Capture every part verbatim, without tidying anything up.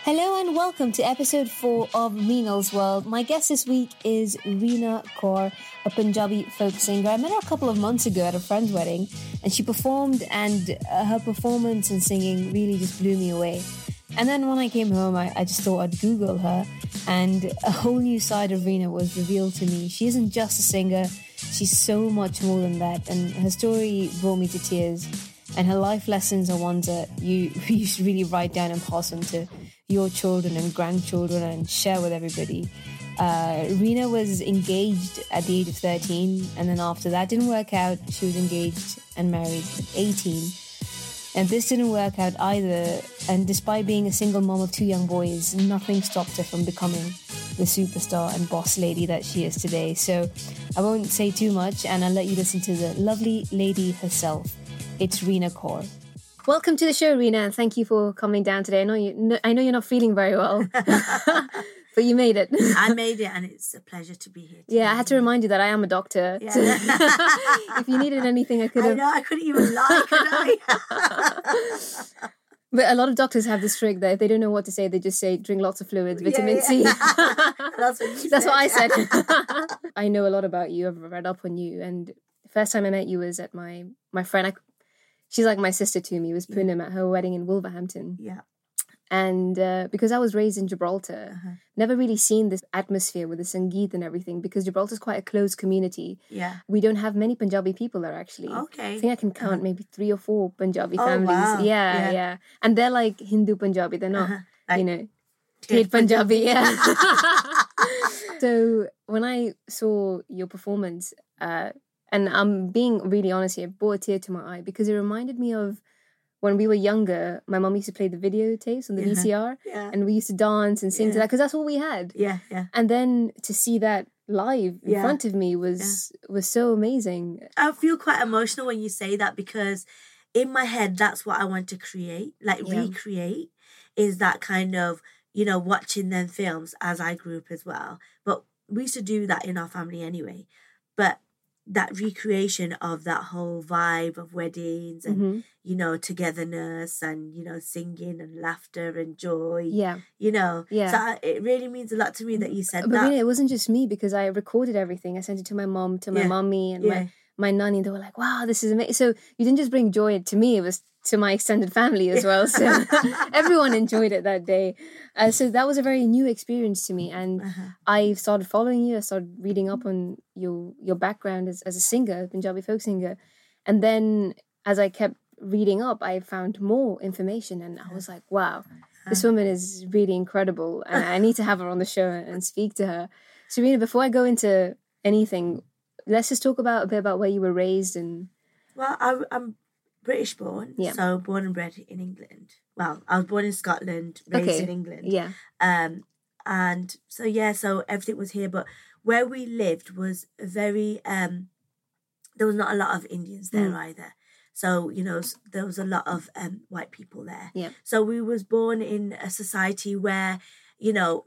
Hello and welcome to episode four of Reenal's World. My guest this week is Reena Kaur, a Punjabi folk singer. I met her a couple of months ago at a friend's wedding and she performed, and uh, her performance and singing really just blew me away. And then when I came home, I, I just thought I'd Google her, and a whole new side of Reena was revealed to me. She isn't just a singer, she's so much more than that, and her story brought me to tears. And her life lessons are ones that you, you should really write down and pass on to your children and grandchildren and share with everybody. Uh, Reena was engaged at the age of thirteen, and then after that didn't work out, she was engaged and married at eighteen. And this didn't work out either, and despite being a single mom of two young boys, nothing stopped her from becoming the superstar and boss lady that she is today. So I won't say too much, and I'll let you listen to the lovely lady herself. It's Reena Kaur. Welcome to the show, Reena, and thank you for coming down today. I know you. I know you're not feeling very well, but you made it. I made it, and it's a pleasure to be here today. Yeah, I had to remind you that I am a doctor. Yeah. So if you needed anything, I could have. I know, I couldn't even lie, could I? But a lot of doctors have this trick that if they don't know what to say, they just say, drink lots of fluids, vitamin yeah, yeah. C. That's what you That's said. what I said. I know a lot about you. I've read up on you. And the first time I met you was at my, my friend. I, she's like my sister to me. It was Poonam at her wedding in Wolverhampton. Yeah. And uh, because I was raised in Gibraltar, Uh-huh. never really seen this atmosphere with the Sangeet and everything, because Gibraltar's quite a closed community. Yeah. We don't have many Punjabi people there, actually. Okay. I think I can count Uh-huh. maybe three or four Punjabi Oh, families. wow. Yeah, yeah, Yeah. And they're like Hindu Punjabi. They're not, Uh-huh. Like, you know, Ted Ted Punjabi. Yeah. So when I saw your performance, uh, and I'm being really honest here, it brought a tear to my eye because it reminded me of when we were younger. My mum used to play the videotapes on the Yeah. V C R, Yeah. and we used to dance and sing to Yeah. that because that's all we had. Yeah, yeah. And then to see that live in Yeah. front of me was was so amazing. I feel quite emotional when you say that because in my head, that's what I want to create, like Yeah. recreate, is that kind of, you know, watching them films as I grew up as well. But we used to do that in our family anyway. But that recreation of that whole vibe of weddings and, hmm you know, togetherness and, you know, singing and laughter and joy, Yeah, you know. Yeah. So I, it really means a lot to me that you said but that. really, it wasn't just me because I recorded everything. I sent it to my mom, to my Yeah. mummy, and Yeah. my my nanny. They were like, "Wow, this is amazing!" So you didn't just bring joy to me; it was to my extended family as well. So everyone enjoyed it that day. Uh, so that was a very new experience to me, and Uh-huh. I started following you. I started reading up on your your background as as a singer, Punjabi folk singer, and then as I kept reading up, I found more information, and I was like, "Wow, this woman is really incredible, and I need to have her on the show and speak to her." Serena, before I go into anything, let's just talk about a bit about where you were raised and. Well, I, I'm British born, Yeah. so born and bred in England. Well, I was born in Scotland, raised Okay. in England. Yeah. Um, and so, yeah, so everything was here. But where we lived was a very, um, there was not a lot of Indians there Mm. either. So, you know, s- there was a lot of um, white people there. Yeah. So we was born in a society where, you know,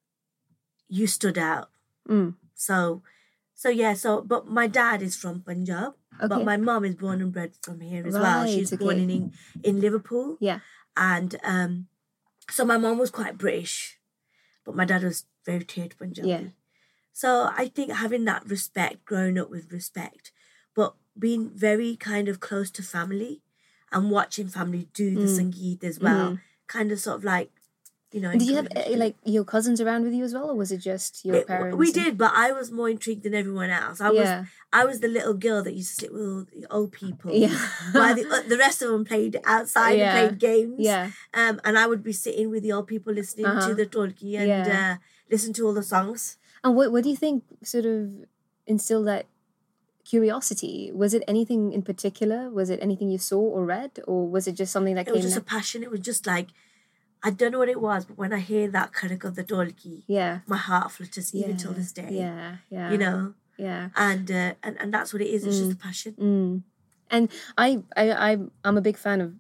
you stood out. Mm. So, so yeah, so, but my dad is from Punjab. Okay. But my mum is born and bred from here as well. She's Right, born okay. in, in in Liverpool. Yeah. And um, so my mum was quite British, but my dad was very Ted Punjabi. Yeah. So I think having that respect, growing up with respect, but being very kind of close to family and watching family do the Mm. Sangeet as well, Mhm. kind of sort of like, you know. And did you have encouraged uh, me. like your cousins around with you as well, or was it just your It- parents? we and- did, but I was more intrigued than everyone else. I was Yeah. I was the little girl that used to sit with all the old people. Yeah. While the, uh, the rest of them played outside Yeah. and played games. Yeah. Um, and I would be sitting with the old people listening Uh-huh. to the talkie and Yeah. uh, listen to all the songs. And what what do you think sort of instilled that curiosity? Was it anything in particular? Was it anything you saw or read, or was it just something that It was came? just a nat- passion. It was just like, I don't know what it was, but when I hear that karak of the talkie, yeah. my heart flutters even Yeah. till this day. Yeah. Yeah. You know, Yeah. and, uh, and and that's what it is. It's just a passion. Mm. And I, I, I, I'm a big fan of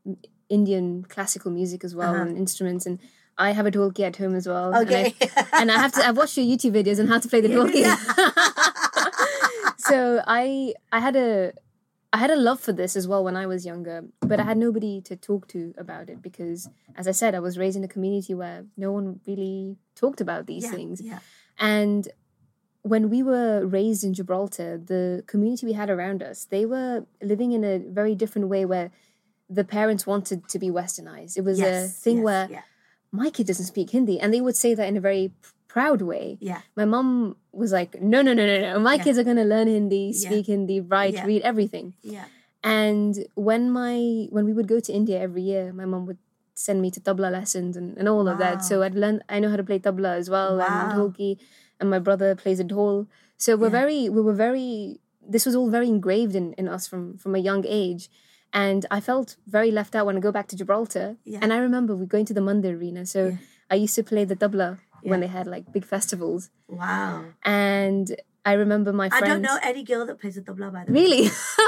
Indian classical music as well, Uh-huh. and instruments, and I have a dholki at home as well. and Okay. I- And I, have to. I've watched your YouTube videos on how to play the dholki. So I, I had a, I had a love for this as well when I was younger, but I had nobody to talk to about it because, as I said, I was raised in a community where no one really talked about these yeah, things. Yeah. And when we were raised in Gibraltar, the community we had around us, they were living in a very different way where the parents wanted to be westernized. It was yes, a thing yes, where yeah. my kid doesn't speak Hindi, and they would say that in a very proud way. Yeah. My mom was like, no, no, no, no, no. My Yeah. kids are going to learn Hindi, speak Yeah. Hindi, write, Yeah. read, everything. Yeah. And when my when we would go to India every year, my mom would send me to tabla lessons and, and all Wow. of that. So I'd learn, I know how to play tabla as well, Wow. and dholki, and my brother plays a dhol. So we're Yeah. very, we were very, this was all very engraved in, in us from, from a young age. And I felt very left out when I go back to Gibraltar. Yeah. And I remember we going to the Mandir arena. So Yeah. I used to play the tabla Yeah. when they had like big festivals. Wow. And I remember my friends. I don't know any girl that plays the tabla, by the way. Really?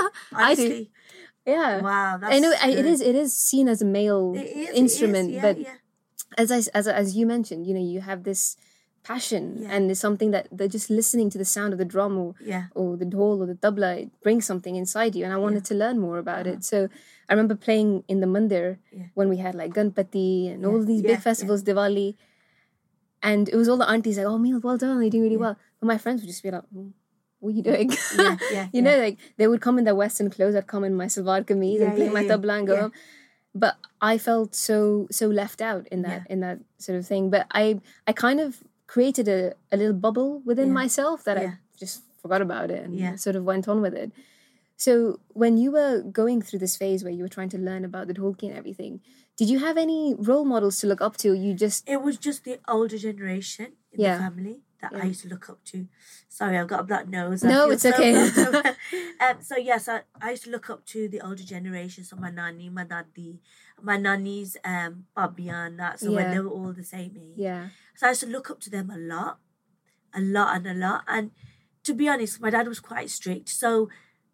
I do. Honestly. Yeah. Wow. That's I know I, it good. is it is seen as a male It is, instrument, it is, yeah, but yeah. as I as as you mentioned, you know, you have this passion, Yeah. and it's something that they're just listening to the sound of the drum or Yeah. or the dhol or the tabla, it brings something inside you, and I wanted Yeah. to learn more about Uh-huh. it. So I remember playing in the mandir Yeah. when we had like Ganpati and Yeah. all these Yeah, big festivals, Diwali, and it was all the aunties like, "Oh, Meel, well done, you're doing really Yeah. well." But my friends would just be like, "Hmm, what are you doing?" Yeah, yeah, you yeah. know, like they would come in their Western clothes, I'd come in my salwar kameez Yeah, and play yeah, my yeah, tabla and go yeah. home. But I felt so so left out in that Yeah. in that sort of thing. But I I kind of created a, a little bubble within Yeah. myself that Yeah. I just forgot about it and Yeah. sort of went on with it. So when you were going through this phase where you were trying to learn about the dholki and everything, did you have any role models to look up to? You just It was just the older generation in Yeah. the family that I Yeah. used to look up to. Sorry, I've got a black nose. I No, feel it's so okay. bad. um, so yes, I, I used to look up to the older generation. So my nani, my dadi, my nanny's um babia and that. So when Yeah. they were all the same age. yeah. So I used to look up to them a lot, a lot and a lot. And to be honest, my dad was quite strict. So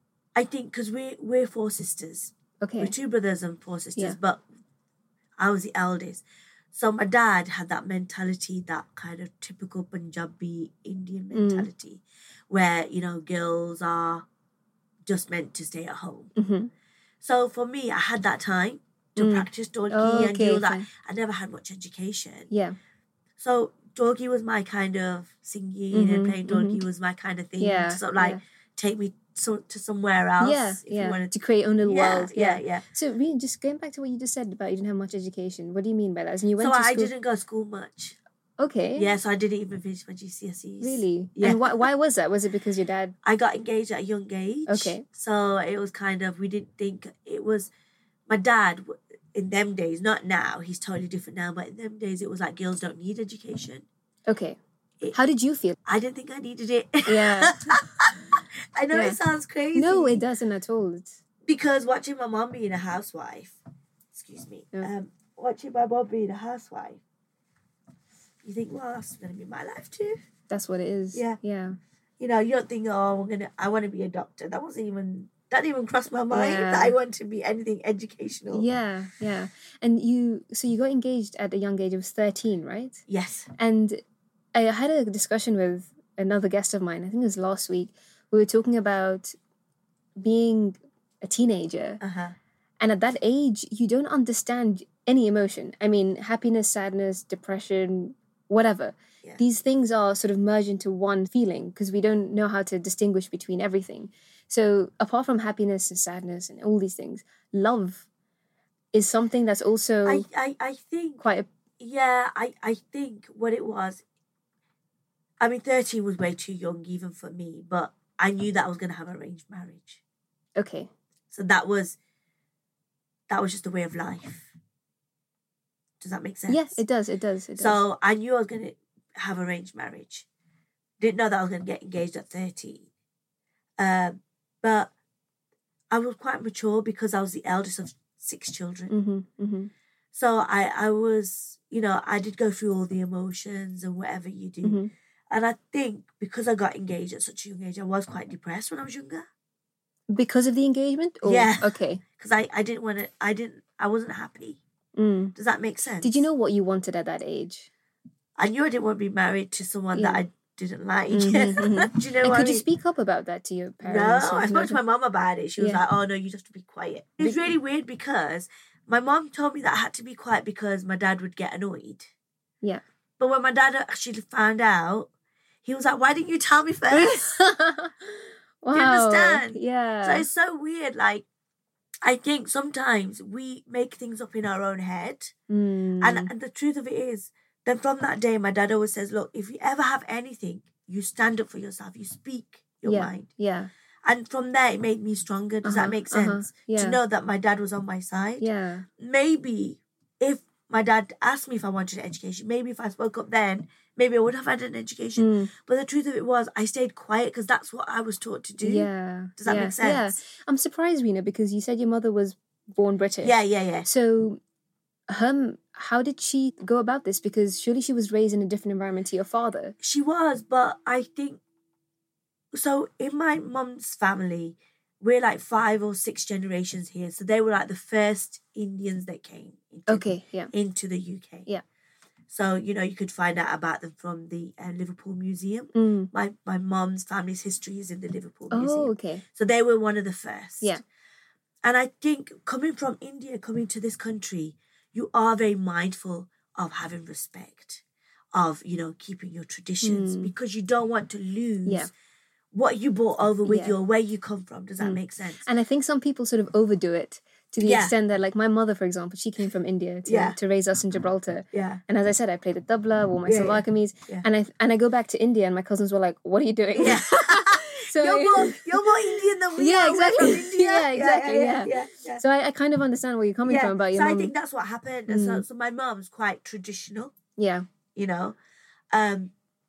I think because we we're four sisters, Okay. we're two brothers and four sisters, Yeah. but I was the eldest. So my dad had that mentality, that kind of typical Punjabi Indian Mm. mentality, where you know girls are just meant to stay at home. Mm-hmm. So for me, I had that time to Mm. practice dolki Oh, and do okay, all that. fine. I never had much education. Yeah. So dolki was my kind of singing Mhm, and playing dolki was my kind of thing Yeah, to sort of like yeah. take me so, to somewhere else. Yeah, if you yeah. wanted To create own little yeah, world. yeah, yeah. So, really, just going back to what you just said about you didn't have much education. What do you mean by that? And you went So to I school. didn't go to school much. Okay. Yeah, so I didn't even finish my G C S Es. Really? Yeah. And why? Why was that? Was it because your dad? I got engaged at a young age. Okay. So it was kind of, we didn't think, it was, my dad, w- in them days, not now, he's totally different now, but in them days, it was like girls don't need education. Okay. It- How did you feel? I didn't think I needed it. Yeah. I know Yeah. it sounds crazy. No, it doesn't at all. It's, Because watching my mom being a housewife, excuse me, Yeah. um, watching my mom being a housewife, you think, well, that's going to be my life too. that's what it is. Yeah. Yeah. You know, you don't think, oh, I'm gonna, I want to be a doctor. That wasn't even, that didn't even cross my mind Yeah. that I want to be anything educational. Yeah. Yeah. And you, so you got engaged at a young age. It was thirteen, right? Yes. And I had a discussion with another guest of mine. I think it was last week. We were talking about being a teenager. Uh huh. And at that age, you don't understand any emotion. I mean, happiness, sadness, depression, whatever. Yeah. These things are sort of merged into one feeling because we don't know how to distinguish between everything. So apart from happiness and sadness and all these things, love is something that's also I, I, I think, quite a... yeah, I, I think what it was, I mean, thirteen was way too young even for me, but I knew that I was going to have arranged marriage. Okay. So that was, that was just a way of life. Does that make sense? Yes, it does. It does. It does. So I knew I was going to have arranged marriage. Didn't know that I was going to get engaged at thirteen. Um, but I was quite mature because I was the eldest of six children. Mm-hmm, mm-hmm. So I, I was, you know, I did go through all the emotions and whatever you do. Mm-hmm. And I think because I got engaged at such a young age, I was quite depressed when I was younger. Because of the engagement? Or, Yeah. Okay. Because I, I didn't want to, I didn't, I wasn't happy. Mm. Does that make sense? Did you know what you wanted at that age? I knew I didn't want to be married to someone that Yeah. I didn't like. Mhm, mhm. Do you know And what could I you mean? speak up about that to your No, parents? or I spoke to nothing? my mom about it. She was Yeah. like, "Oh no, you just have to be quiet." It was Be- really weird because my mom told me that I had to be quiet because my dad would get annoyed. Yeah. But when my dad actually found out, he was like, "Why didn't you tell me first?" Wow. Do you understand? Yeah. So it's so weird. Like, I think sometimes we make things up in our own head. Mm. And, and the truth of it is, then from that day, my dad always says, look, if you ever have anything, you stand up for yourself. You speak your yeah. mind. Yeah. And from there, it made me stronger. Does Uh-huh, that make uh-huh, sense? yeah. To know that my dad was on my side. Yeah. Maybe if my dad asked me if I wanted an education, maybe if I spoke up then, maybe I would have had an education. Mm. But the truth of it was, I stayed quiet because that's what I was taught to do. Yeah. Does that yeah. make sense? Yeah. I'm surprised, Rena, because you said your mother was born British. Yeah, yeah, yeah. So, um, how did she go about this? Because surely she was raised in a different environment to your father. She was, but I think, so in my mum's family, we're like five or six generations here. So they were like the first Indians that came into, Okay, yeah. into the U K. Yeah. So, you know, you could find out about them from the uh, Liverpool Museum. Mm. My my mom's family's history is in the Liverpool Oh, Museum. okay. So they were one of the first. Yeah. And I think coming from India, coming to this country, you are very mindful of having respect, of, you know, keeping your traditions Mm. because you don't want to lose Yeah. what you brought over with Yeah. you or where you come from. Does that Mm. make sense? And I think some people sort of overdo it to the Yeah. extent that, like, my mother, for example, she came from India to, Yeah. to raise us in Gibraltar. Yeah. And as I said, I played at tabla, wore my Yeah, yeah. salwar-kameez, Yeah. and I and I go back to India, and my cousins were like, "What are you doing?" Yeah. so you're more you're more Indian than we Yeah, are. We're exactly. from India. Yeah, exactly, Yeah. yeah. yeah, yeah, yeah. So I, I kind of understand where you're coming Yeah. from about your so mum. I think that's what happened. And So, Mm. so my mom's quite traditional, Yeah, you know. Um,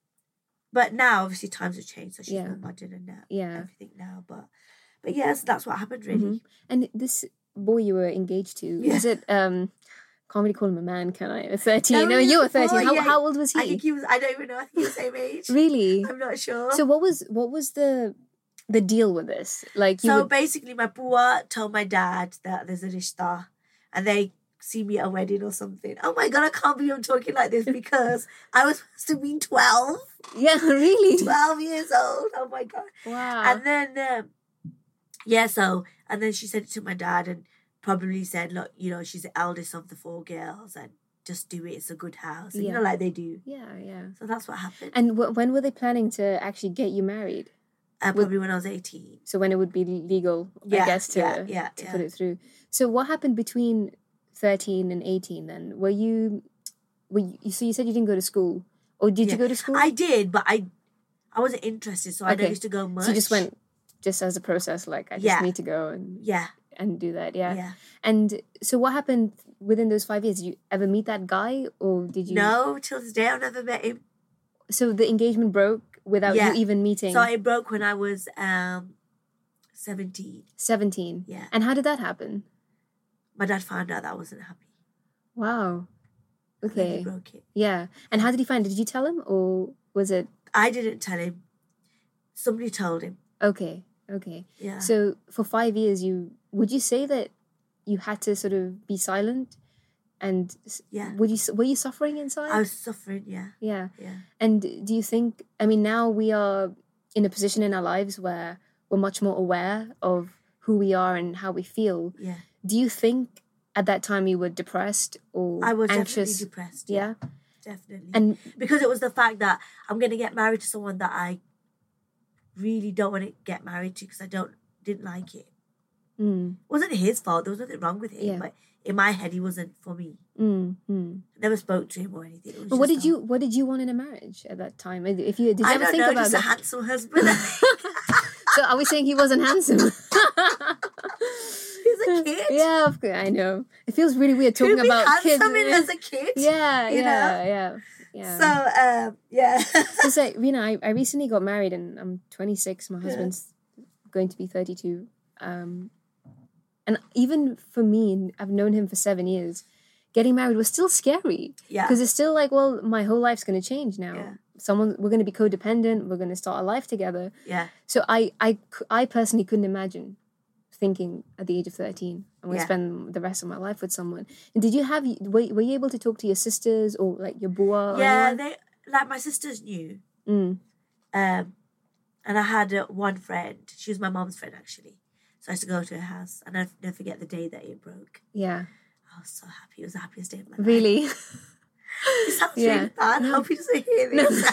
but now obviously times have changed, so she's Yeah. more modern and now yeah. everything now. But but yes, that's what happened really. Mhm. And this boy you were engaged to, Yeah. is it? Um, can't really call him a man, can I? A thirteen? No, he you was were thirteen. four, How yeah. how old was he? I think he was. I don't even know. I think he was the same age. Really? I'm not sure. So what was what was the the deal with this? Like you So would, basically, my bua told my dad that there's a rishta, and they see me at a wedding or something. Oh my god, I can't believe I'm talking like this because I was supposed to be twelve. yeah, really? twelve years old. Oh my god. Wow. And then, um, yeah, so, and then she said it to my dad and probably said, look, you know, she's the eldest of the four girls and just do it. It's a good house. And, Yeah. You know, like they do. yeah, yeah. So that's what happened. And w- when were they planning to actually get you married? Uh, probably when I was eighteen. So when it would be legal, Yeah, I guess, to yeah, yeah, to yeah. put it through. So what happened between thirteen and eighteen then? Were you, were you, so you said you didn't go to school, or did Yeah. you go to school? I did, but I I wasn't interested, so I Okay. don't used to go much. So you just went just as a process, like I just Yeah. need to go and Yeah, and do that, yeah. yeah. And so what happened within those five years? Did you ever meet that guy, or did you? No, till this day I've never met him. So the engagement broke without Yeah. you even meeting. So it broke when I was um seventeen. Seventeen. Yeah. And how did that happen? My dad found out that I wasn't happy. Wow. And then he Okay. broke it. Yeah. And how did he find it? Did you tell him, or was it I didn't tell him. Somebody told him. okay? Okay. Yeah. So for five years, you would you say that you had to sort of be silent, and s- Yeah. would you s- were you suffering inside? I was suffering, yeah. yeah. Yeah. And do you think? I mean, now we are in a position in our lives where we're much more aware of who we are and how we feel. Yeah. Do you think at that time you were depressed or I was anxious? definitely depressed. Yeah. Definitely. And because it was the fact that I'm going to get married to someone that I really don't want to get married to because I don't didn't like it. mm, It wasn't his fault. There was nothing wrong with him. Yeah. But in my head, he wasn't for me. mm, mm. I never spoke to him or anything. It was But what just did you what did you want in a marriage at that time? If you did you I ever don't think know, about just a that? handsome husband. So are we saying he wasn't handsome? He's a kid. Yeah, of course, I know. It feels really weird talking Who'd be about kids. handsome in as a kid. Yeah, you yeah, yeah, yeah. So, um, yeah. So, say, you know, I, I recently got married and I'm twenty-six. My Yeah. husband's going to be thirty-two. Um, and even for me, I've known him for seven years. Getting married was still scary yeah. because it's still like, well, my whole life's going to change now. Yeah. Someone, we're going to be codependent. We're going to start a life together. Yeah. So I, I, c- I personally couldn't imagine thinking at the age of thirteen, I'm going to Yeah. spend the rest of my life with someone. And did you have, were, were you able to talk to your sisters or like your bua? Or Yeah, anyone? they, like, my sisters knew. Mm. Um, and I had uh, one friend. She was my mom's friend, actually. So I used to go to her house, and I'll never forget the day that it broke. Yeah. I was so happy. It was the happiest day of my life. Really? It sounds Yeah. really bad. I No. hope he doesn't hear this.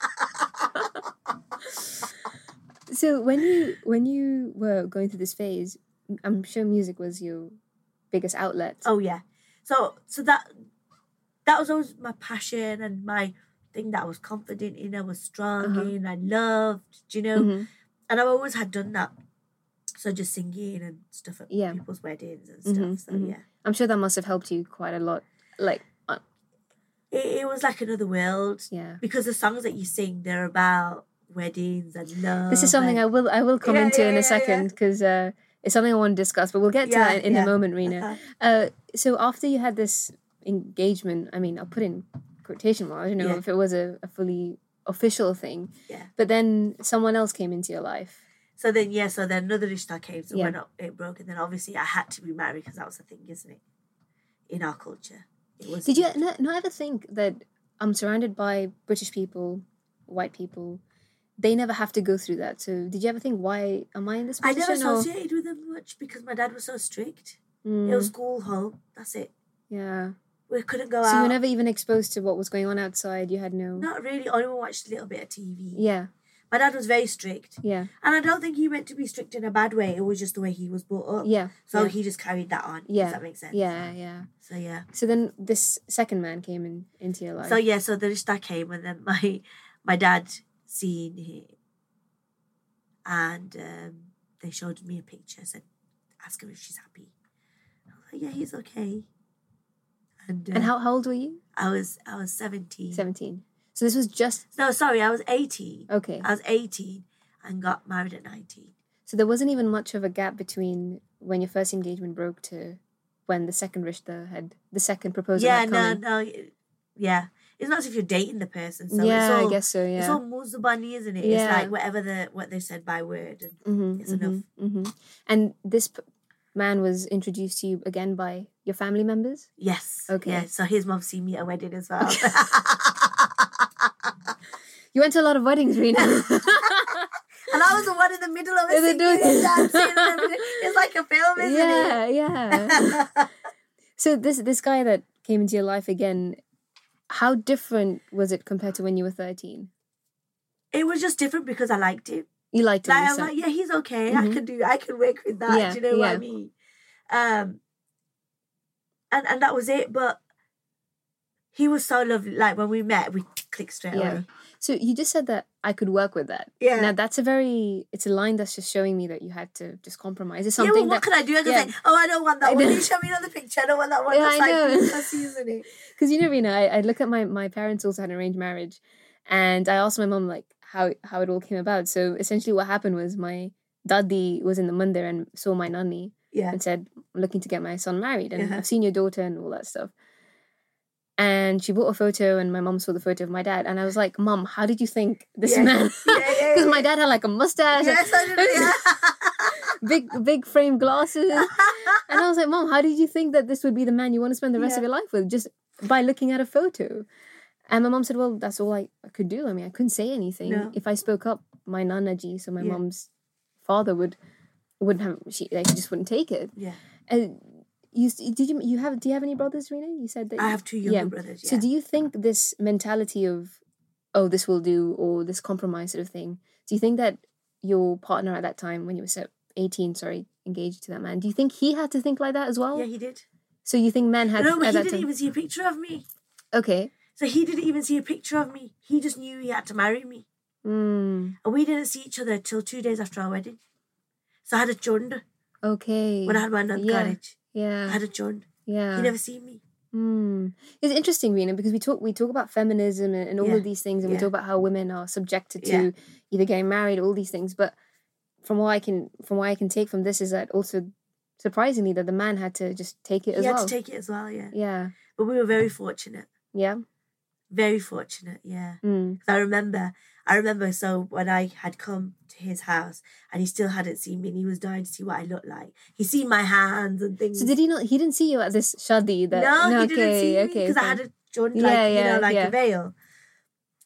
So when you when you were going through this phase, I'm sure music was your biggest outlet. Oh yeah. So so that that was always my passion and my thing that I was confident in, I was strong Uh-huh. in, I loved, do you know? Mhm. And I've always had done that. So just singing and stuff at Yeah. people's weddings and stuff. Mhm, So mhm. yeah. I'm sure that must have helped you quite a lot. Like, uh, It, it was like another world. yeah. Because the songs that you sing, they're about weddings and love. This is something I and, will I will come Yeah, into yeah, in yeah, a second because uh, it's something I want to discuss. But we'll get to Yeah, that in yeah. a moment, Rena. Uh-huh. Uh, so after you had this engagement, I mean, I'll put in quotation marks. I don't know Yeah. if it was a, a fully official thing. Yeah. But then someone else came into your life. So then, yeah, so then another rishta came. So Yeah. when it broke, and then obviously I had to be married because that was the thing, isn't it? In our culture. It was. Did you not, not ever think that I'm surrounded by British people, white people? They never have to go through that. So did you ever think, why am I in this I position? never or- associated with them much because my dad was so strict. Mm, It was school, home. That's it. yeah. We couldn't go So out. you were never even exposed to what was going on outside. You had no. Not really. I only watched a little bit of T V. Yeah. My dad was very strict. Yeah. And I don't think he meant to be strict in a bad way. It was just the way he was brought up. Yeah. So yeah. he just carried that on. Yeah. Does that make sense? Yeah. Yeah. So yeah. So then this second man came in into your life. So yeah, so the rishta came and then my my dad seen him and um, they showed me a picture, said, ask her if she's happy. I was like, yeah, he's okay. And, uh, and how, how old were you? I was I was seventeen. seventeen. So this was just No, sorry, I was eighteen. okay. I was eighteen and got married at nineteen. So there wasn't even much of a gap between when your first engagement broke to when the second rishta had the second proposal. Yeah, had come no, in. no, yeah. It's not as if you're dating the person. So yeah, it's all, I guess so. It's Yeah. all muzabani, isn't it? Yeah. It's like whatever the what they said by word, and Mm-hmm, it's enough. Mm-hmm. And this p- man was introduced to you again by your family members. Yes. Okay. Yeah. So his mum seen me at a wedding as well. You went to a lot of weddings, Rena. And I was the one in the middle of it In the singing door. and dancing. And everything. It's like a film, isn't yeah, it? yeah. So this this guy that came into your life again, how different was it compared to when you were thirteen? It was just different because I liked him. You liked him. Like, you I'm said. like, yeah, he's okay. Mhm. I can do. I can work with that. Yeah, do you know what yeah. I mean? Um, and and that was it. But he was so lovely. Like when we met, we clicked straight Yeah. away. So you just said that I could work with that. Yeah. Now that's a very, it's a line that's just showing me that you had to just compromise. It's Yeah, something well, what that, can I do? I can yeah. say, oh, I don't want I that one. know. Can you show me another picture? I don't want that one. Yeah, That's I like know. pussy, isn't it? because you know, Rena, I, I look at my, my parents also had an arranged marriage, and I asked my mom like how, how it all came about. So essentially what happened was my daddy was in the mandir and saw my nanny Yeah. and said, I'm looking to get my son married, and Uh-huh. I've seen your daughter and all that stuff. And she brought a photo, and my mom saw the photo of my dad, and I was like, Mom, how did you think this Yeah. man? Yeah, yeah, Because yeah. my dad had like a mustache, Yes, I did. Yeah. big big frame glasses, and I was like, Mom, how did you think that this would be the man you want to spend the rest Yeah. of your life with, just by looking at a photo? And my mom said, well, that's all I, I could do. I mean, I couldn't say anything. No. If I spoke up, my nanaji, so my Yeah. mom's father would wouldn't have, she like he just wouldn't take it. Yeah. And you did you you have do you have any brothers, Rena? You said that I you- have two younger yeah. brothers. Yeah. So do you think this mentality of, oh, this will do, or this compromise sort of thing, do you think that your partner at that time, when you were se- eighteen, sorry, engaged to that man, do you think he had to think like that as well? yeah, he did. So you think men had No, but at he that didn't time? even see a picture of me. Okay. So he didn't even see a picture of me. He just knew he had to marry me. Mm, And we didn't see each other till two days after our wedding. So I had a chund okay. when I had my non Yeah. marriage. I Yeah. had a chund. Yeah. He never seen me. Mm. It's interesting, Rena, because we talk we talk about feminism and, and all Yeah. of these things, and we Yeah. talk about how women are subjected to Yeah. either getting married, all these things. But from what I can from what I can take from this is that also surprisingly that the man had to just take it He as had well. to take it as well, yeah. yeah. But we were very fortunate. Yeah. Very fortunate, yeah. Mm. 'Cause I remember, I remember, so when I had come to his house and he still hadn't seen me and he was dying to see what I looked like. He seen my hands and things. So did he not? He didn't see you at this shadi. That no, he okay, didn't see me okay, because I okay. had a chund, Yeah, like, you yeah, know, like yeah. a veil.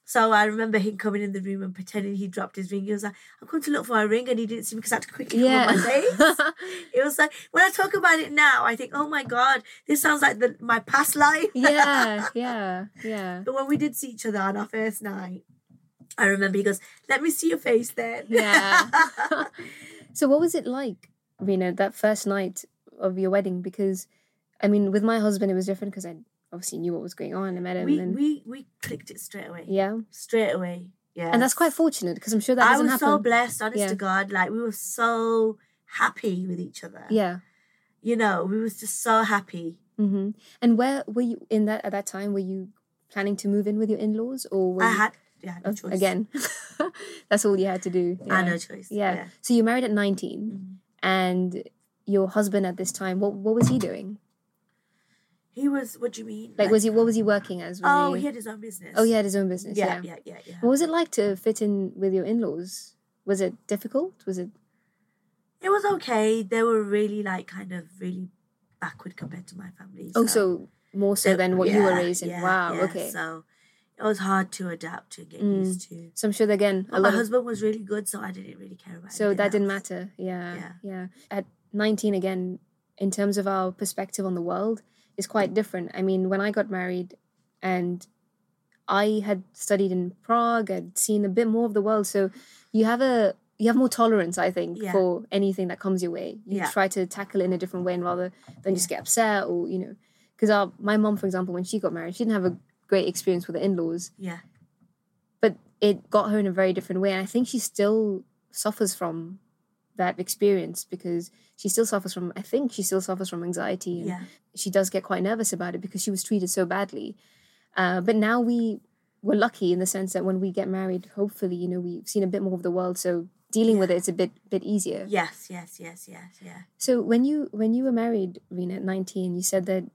So I remember him coming in the room and pretending he dropped his ring. He was like, I'm coming to look for my ring, and he didn't see me because I had to quickly Yeah. cover my face. It was like, when I talk about it now, I think, oh my God, this sounds like the, my past life. Yeah, yeah, yeah. But when we did see each other on our first night, I remember he goes, let me see your face then. Yeah. So what was it like, Rena, that first night of your wedding? Because, I mean, with my husband, it was different because I obviously knew what was going on. I met him. we, and we, we clicked it straight away. yeah. Straight away. Yeah. And that's quite fortunate because I'm sure that I doesn't was happen. so blessed, honest Yeah. to God. Like, we were so happy with each other. Yeah. You know, we was just so happy. Mm-hmm. And where were you in that at that time? Were you planning to move in with your in-laws, or were I you, had, yeah, no oh, choice. again? That's all you had to do. I Yeah. had no choice. Yeah. Yeah. So you married at nineteen, Mhm. and your husband at this time, what what was he doing? He was, what do you mean? Like, was he what was he working as? Was Oh, he, he had his own business. oh, he had his own business. Yeah, Yeah. yeah, yeah, yeah. What was it like to fit in with your in-laws? Was it difficult? Was it? It was okay. They were really, like, kind of really backward compared to my family. Oh, so more so they- than what you were yeah, raised in. yeah, Wow. yeah. Okay. So it was hard to adapt to get Mm. used to. So I'm sure that, again, But a my lot of, husband was really good, so I didn't really care about it. so that didn't matter. Yeah, Yeah. yeah. At nineteen, again, in terms of our perspective on the world, is quite different. I mean, when I got married, and I had studied in Prague, I'd seen a bit more of the world. So you have a you have more tolerance, I think, Yeah. for anything that comes your way. You Yeah. try to tackle it in a different way, and rather than just get upset or you know, because our my mom, for example, when she got married, she didn't have a great experience with the in-laws, Yeah. but it got her in a very different way. And I think she still suffers from that experience because she still suffers from, I think she still suffers from anxiety. And Yeah. she does get quite nervous about it because she was treated so badly. Uh, but now we were lucky in the sense that when we get married, hopefully, you know, we've seen a bit more of the world. So dealing with it, it's a bit bit easier. Yes, yes, yes, yes, yeah. So when you when you were married, Rena, at nineteen, you said that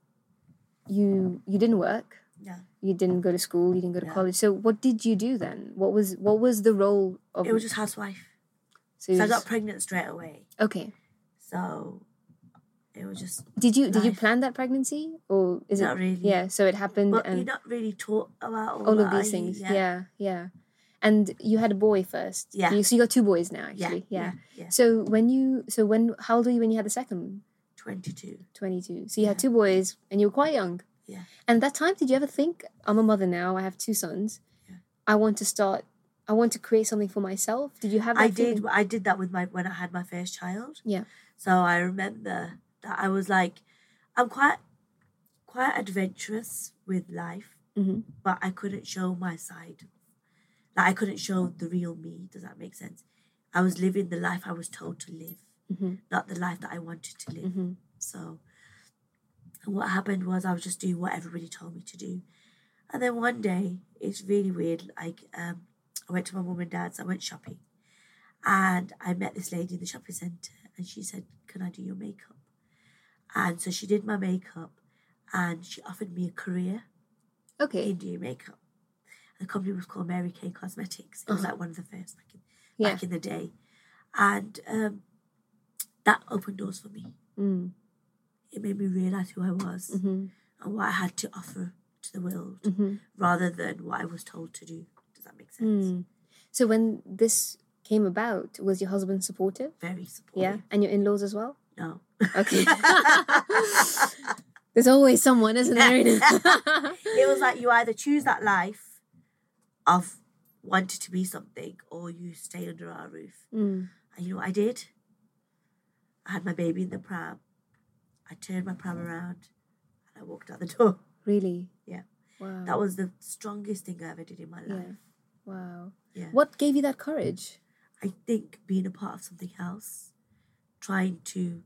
you you didn't work. No. You didn't go to school. You didn't go to No. college. So what did you do then? What was what was the role of? It was just housewife. So, you So I just- got pregnant straight away. okay. So it was just Did you did you life. plan that pregnancy or is Not it? really. Yeah. So it happened, But and you're not really taught about all, all of that, these are you? things. Yeah. yeah, And you had a boy first. Yeah. You, so you got two boys now, Yeah, actually. yeah, yeah. So when you so when how old were you when you had the second one? twenty-two. twenty-two. So you had Yeah. two boys, and you were quite young. Yeah. And that time, did you ever think, I'm a mother now, I have two sons, Yeah. I want to start, I want to create something for myself? Did you have that I feeling? did. I did that with my when I had my first child. Yeah. So I remember that I was like, I'm quite, quite adventurous with life, Mhm. but I couldn't show my side. Like I couldn't show the real me. Does that make sense? I was living the life I was told to live, Mhm. not the life that I wanted to live. Mhm. So, and what happened was I was just doing what everybody told me to do. And then one day, it's really weird. Like, um, I went to my mum and dad's. I went shopping, and I met this lady in the shopping centre, and she said, "Can I do your makeup?" And so she did my makeup, and she offered me a career Okay. in doing makeup. The company was called Mary Kay Cosmetics. It was Uh-huh. like one of the first back in, Yeah. back in the day, and um, that opened doors for me. Mm. It made me realise who I was Mhm. and what I had to offer to the world, Mhm. rather than what I was told to do. Does that make sense? Mm. So when this came about, was your husband supportive? Very supportive. Yeah. And your in-laws as well? No. Okay. There's always someone, isn't there? It was like you either choose that life of wanting to be something, or you stay under our roof. Mm. And you know what I did? I had my baby in the pram. I turned my pram around and I walked out the door. Really? Yeah. Wow. That was the strongest thing I ever did in my Yeah. life. Wow. Yeah. What gave you that courage? I think being a part of something else, trying to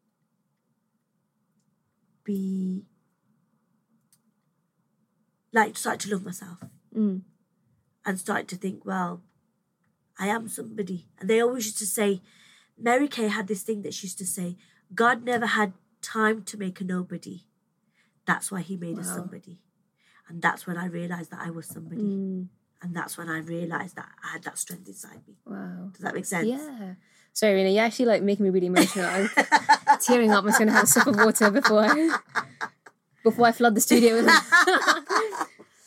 be, like, start to love myself Mm. and start to think, well, I am somebody. And they always used to say, Mary Kay had this thing that she used to say, God never had time to make a nobody. That's why he made us Wow. somebody. And that's when I realised that I was somebody. Mm. And that's when I realised that I had that strength inside me. Wow. Does that make sense? Yeah. Sorry, Rena, you're actually like making me really emotional. I'm tearing up. I'm just gonna have a sip of water before I before I flood the studio with it.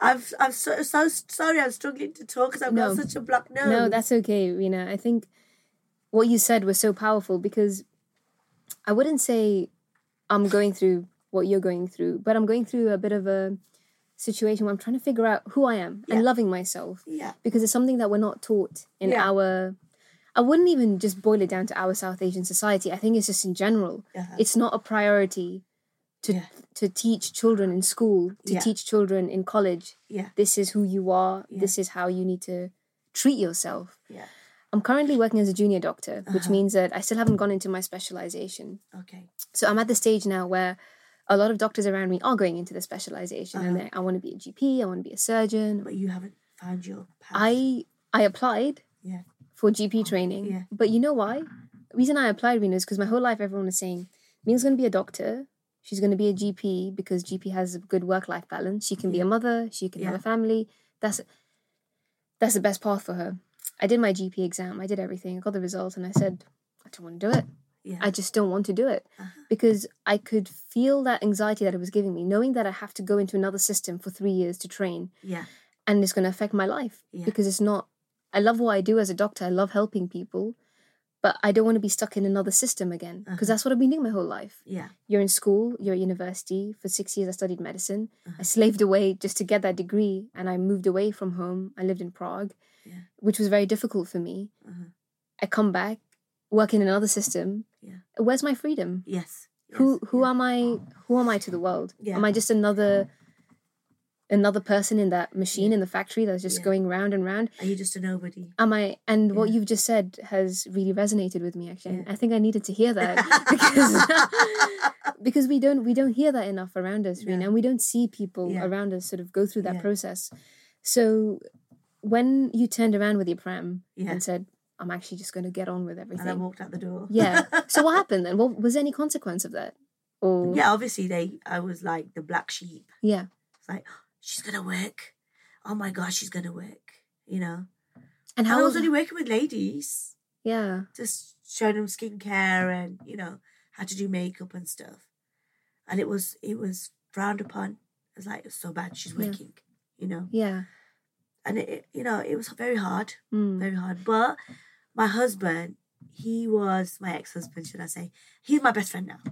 I'm I'm so so sorry. I'm struggling to talk because I've No. got such a blocked nose. No, that's okay, Rena. I think what you said was so powerful because I wouldn't say I'm going through what you're going through, but I'm going through a bit of a situation where I'm trying to figure out who I am Yeah. and loving myself. Yeah. Because it's something that we're not taught in Yeah. our... I wouldn't even just boil it down to our South Asian society. I think it's just in general. Uh-huh. It's not a priority to Yeah. to teach children in school, to Yeah. teach children in college. Yeah. This is who you are. Yeah. This is how you need to treat yourself. Yeah. I'm currently working as a junior doctor, which Uh-huh. means that I still haven't gone into my specialization. Okay. So I'm at the stage now where a lot of doctors around me are going into the specialization, and Uh-huh. they, I want to be a G P, I want to be a surgeon. But you haven't found your path. I I applied Yeah. for G P training, Yeah. but you know why? The reason I applied, Rena, is because my whole life everyone was saying, Mina's going to be a doctor, she's going to be a G P because G P has a good work-life balance. She can be Yeah. a mother, she can have Yeah. a family. That's that's the best path for her. I did my G P exam, I did everything, I got the results, and I said, I don't want to do it. Yeah. I just don't want to do it Uh-huh. because I could feel that anxiety that it was giving me, knowing that I have to go into another system for three years to train, Yeah. and it's going to affect my life Yeah. because it's not. I love what I do as a doctor. I love helping people, but I don't want to be stuck in another system again because Uh-huh. that's what I've been doing my whole life. Yeah. You're in school, you're at university. For six years, I studied medicine. Uh-huh. I slaved away just to get that degree, and I moved away from home. I lived in Prague, Yeah. which was very difficult for me. Uh-huh. I come back, work in another system. Yeah. Where's my freedom? Yes. Who Yes. who Yeah. am I? Who am I to the world? Yeah. Am I just another another person in that machine in the factory that's just Yeah. going round and round? Are you just a nobody? Am I? And what Yeah. you've just said has really resonated with me. Actually, Yeah. I think I needed to hear that because because we don't we don't hear that enough around us, Rena, No. and we don't see people Yeah. around us sort of go through that Yeah. process. So when you turned around with your pram Yeah. and said, "I'm actually just going to get on with And I everything," walked out the door. yeah. So what happened then? What was there any consequence of that? Or Yeah, obviously they I was like the black sheep. yeah. It's like, she's gonna work. Oh my gosh, she's gonna work. You know? And And how I was was only working with ladies. yeah. Just showing them skincare and, you know, how to do makeup and stuff. And it was it was frowned upon. It was like, it's so bad, she's Yeah. working, you know. Yeah. And it, it you know, it was very hard. Mm. Very hard. But my husband, he was my ex-husband, should I say. He's my best friend now.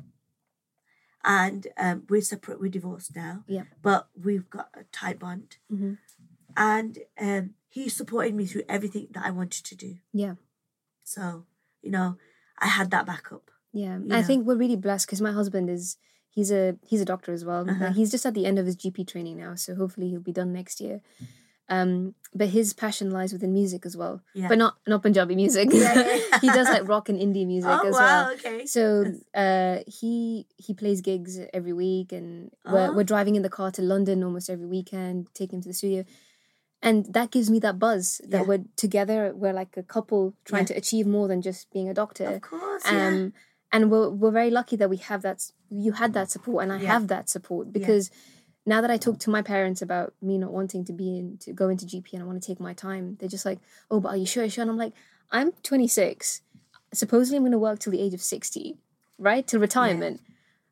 And um, we're separate, we're divorced now. Yeah. But we've got a tight bond. Mm-hmm. And um, he supported me through everything that I wanted to do. Yeah. So, you know, I had that backup. Yeah. You I know. think we're really blessed because my husband is he's a he's a doctor as well. Uh-huh. Uh, he's just at the end of his G P training now, so hopefully he'll be done next year. Um, but his passion lies within music as well, Yeah. but not not Punjabi music. Yeah, yeah. He does like rock and indie music Oh, as wow, well. okay. So uh, he he plays gigs every week, and we're Oh. we're driving in the car to London almost every weekend, taking him to the studio, and that gives me that buzz that Yeah. we're together. We're like a couple trying Yeah. to achieve more than just being a doctor. Of course, yeah. Um, and we're we're very lucky that we have that. s- You had that support, and I Yeah. have that support because now that I talk to my parents about me not wanting to be in to go into G P and I want to take my time, they're just like, "Oh, but are you sure? Are you sure?" And I'm like, "I'm twenty-six. Supposedly, I'm going to work till the age of sixty, right? Till retirement.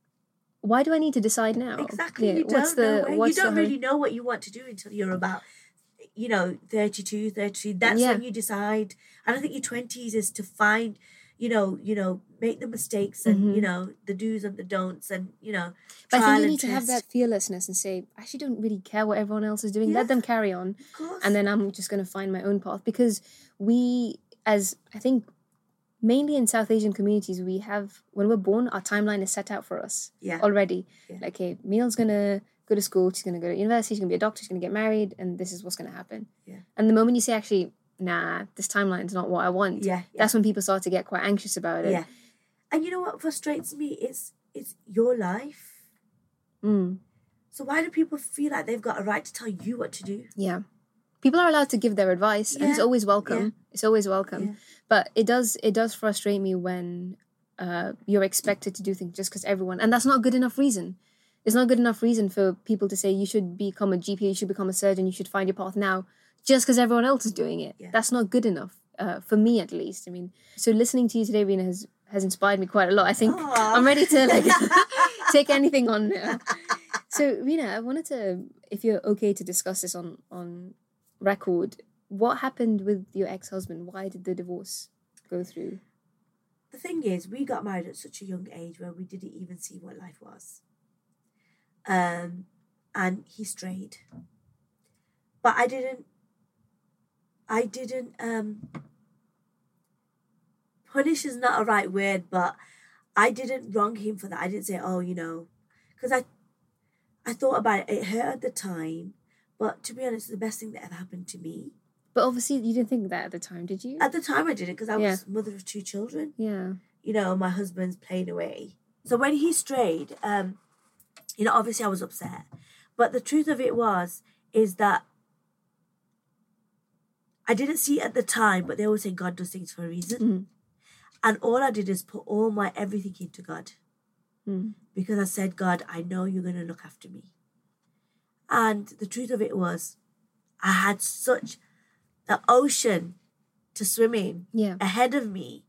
Why do I need to decide now? Exactly. Yeah, You what's don't know. the where- what's you don't the really know what you want to do until you're about, you know, thirty-two, thirty-three. That's Yeah. when you decide. And I think your twenties is to find, you know, you know, make the mistakes and, Mhm. you know, the do's and the don'ts and, you know, But I trial think you and need to have test. that fearlessness and say, I actually don't really care what everyone else is doing. Yeah. Let them carry on. Of course. And then I'm just going to find my own path because we, as I think, mainly in South Asian communities, we have, when we're born, our timeline is set out for us yeah. already. Yeah. Like, hey, Meal's going to go to school, she's going to go to university, she's going to be a doctor, she's going to get married, and this is what's going to happen. Yeah. And the moment you say, actually, nah, this timeline's not what I want, Yeah. Yeah. that's when people start to get quite anxious about it. yeah. And you know what frustrates me? It's it's your life. Mm, So why do people feel like they've got a right to tell you what to do? yeah. People are allowed to give their advice, and it's Yeah. always welcome. Yeah. It's always welcome. Yeah. But it does it does frustrate me when uh, you're expected to do things just because everyone, and that's not a good enough reason. It's not a good enough reason for people to say you should become a G P, you should become a surgeon, you should find your path now, just because everyone else is doing it. Yeah. That's not good enough, uh, for me at least. I mean, so listening to you today, Rena, has has inspired me quite a lot. I think Aw. I'm ready to like take anything on now. So, Rina, I wanted to, if you're okay to discuss this on, on record, what happened with your ex-husband? Why did the divorce go through? The thing is, we got married at such a young age where we didn't even see what life was. Um, and he strayed. But I didn't, I didn't, um, punish is not a right word, but I didn't wrong him for that. I didn't say, oh, you know, because I, I thought about it. It hurt at the time, but to be honest, it's the best thing that ever happened to me. But obviously, you didn't think that at the time, did you? At the time, I didn't, because I Yeah. was mother of two children. Yeah. You know, my husband's playing away. So when he strayed, um, you know, obviously I was upset. But the truth of it was, is that I didn't see it at the time, but they always say God does things for a reason. Mm. And all I did is put all my everything into God. Mm. Because I said, God, I know you're going to look after me. And the truth of it was, I had such an ocean to swim in. Yeah. Ahead of me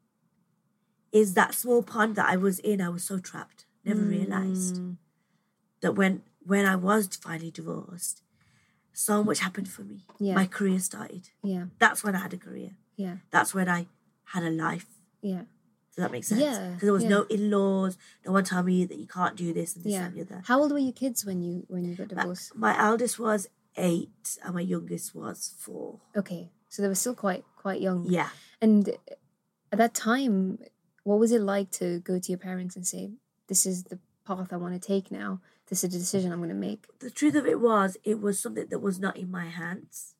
is that small pond that I was in. I was so trapped. Never Mm. realised that when when I was finally divorced, so much happened for me. Yeah. My career started. Yeah. That's when I had a career. Yeah. That's when I had a life. Yeah. Does that make sense? Yeah, Because there was yeah. no in-laws. No one told me that you can't do this and this Yeah. and the other. How old were your kids when you when you got My, divorced? my eldest was eight and my youngest was four. Okay, so they were still quite quite young. Yeah. And at that time, what was it like to go to your parents and say, "This is the path I want to take now. This is the decision I'm going to make"? The truth of it was, it was something that was not in my hands.